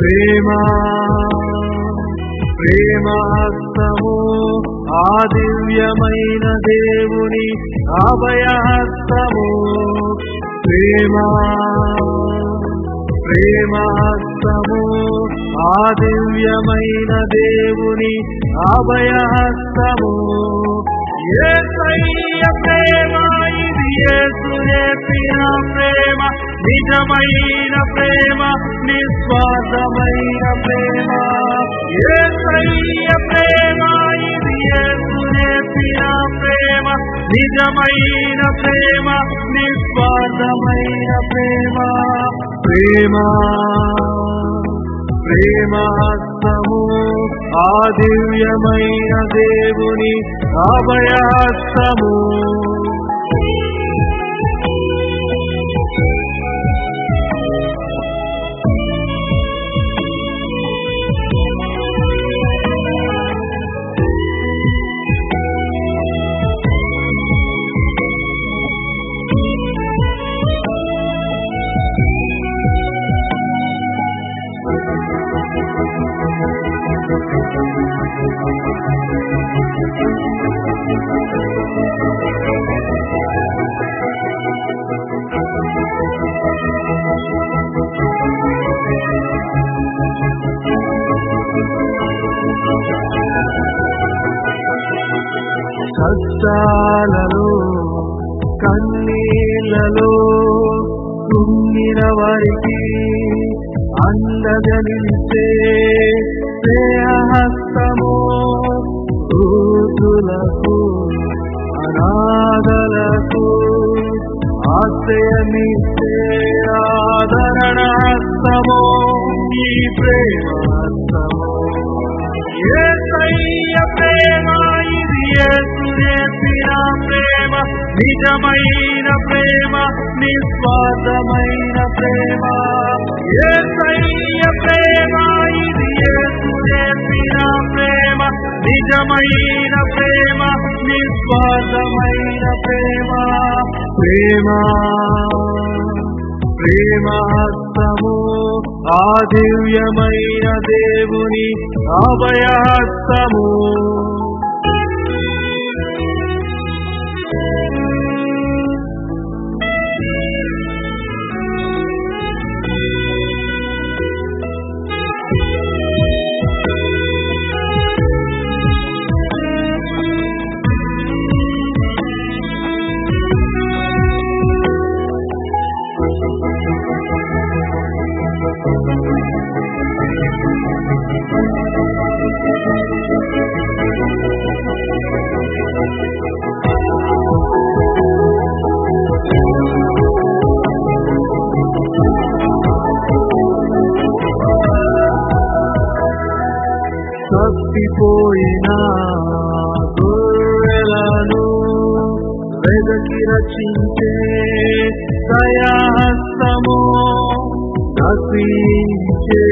ప్రేమ ప్రేమహస్తము ఆ దివ్యమైన దేవుని అభయహస్తము ప్రేమ ప్రేమహస్తము ఆ దివ్యమైన దేవుని అభయహస్తము యేసయ్య ప్రేమ ఇది యేసు నేర్పిన ప్రేమ నిజమైన ప్రేమ నిస్వార్థమైన ప్రేమ యేసయ్య ప్రేమ ఇది యేసు నేర్పిన ప్రేమ నిజమైన ప్రేమ నిస్వార్థమైన ప్రేమ ప్రేమ ప్రేమహస్తము ఆ దివ్యమైన దేవుని అభయహస్తము కష్టాలలో కన్నీళ్లలో కుంగిన వారికి అండగా నిలిచే స్నేహహస్తము దూతులకు అనాథలకు ఆశ్రయమిచ్చే ఆదరణ హస్తము ఈ ప్రేమహస్తము యేసయ్య ప్రేమ ఇది యేసు నేర్పిన ప్రేమ నిజమైన ప్రేమ నిస్వార్థమైన ప్రేమ యేసయ్య ప్రేమ ఇది యేసు నేర్పిన ప్రేమ నిజమైన ప్రేమ నిస్వార్థమైన ప్రేమ ప్రేమ ప్రేమహస్తము ఆ దివ్యమైన దేవుని అభయహస్తము తప్పిపోయిన గొర్రెలను వెదకి రక్షించే దయాహస్తము నశించే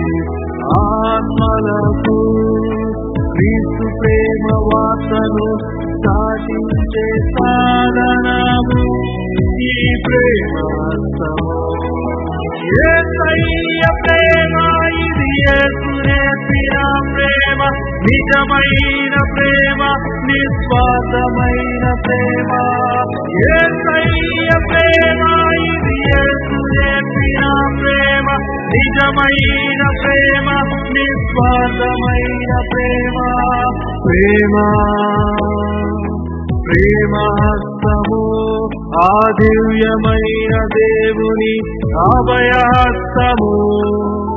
ఆత్మలకు క్రీస్తు ప్రేమ వార్తను సాధించే సాధనము ఈ ప్రేమహస్తము యేసయ్య ప్రేమ ఇది యేసు నేర్పిన ప్రేమ నిజమైన ప్రేమ నిస్వార్థమైన ప్రేమ యేసయ్య ప్రేమ ఇది యేసు నేర్పిన ప్రేమ నిజమైన ప్రేమ నిస్వార్థమైన ప్రేమ ప్రేమ ప్రేమహస్తము ఆ దివ్యమైన దేవుని అభయహస్తము